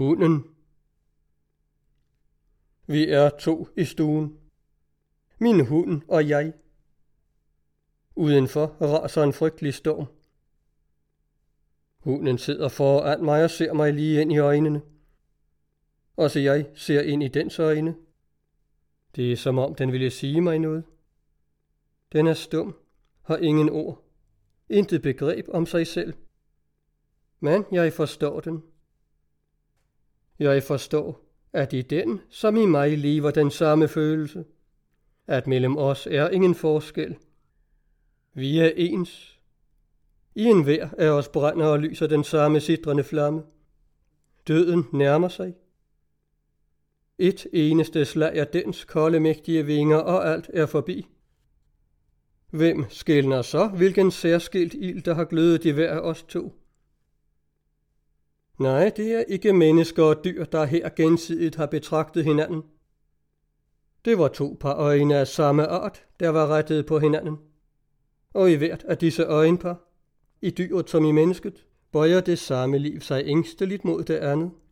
Hunden. Vi er 2 i stuen. Min hund og jeg. Udenfor raser en frygtelig storm. Hunden sidder foran mig og ser mig lige ind i øjnene. Også jeg ser ind i dens øjne. Det er som om den ville sige mig noget. Den er stum, har ingen ord, intet begreb om sig selv. Men jeg forstår den. Jeg forstår, at i den, som i mig, lever den samme følelse. At mellem os er ingen forskel. Vi er ens. I enhver af os brænder og lyser den samme sidrende flamme. Døden nærmer sig. Et eneste slag af dens kolde mægtige vinger, og alt er forbi. Hvem skelner så, hvilken særskilt ild, der har glødet i hver af os 2? Nej, det er ikke mennesker og dyr, der her gensidigt har betragtet hinanden. Det var 2 par øjne af samme art, der var rettet på hinanden. Og i hvert af disse øjenpar, i dyret som i mennesket, bøjer det samme liv sig ængsteligt mod det andet.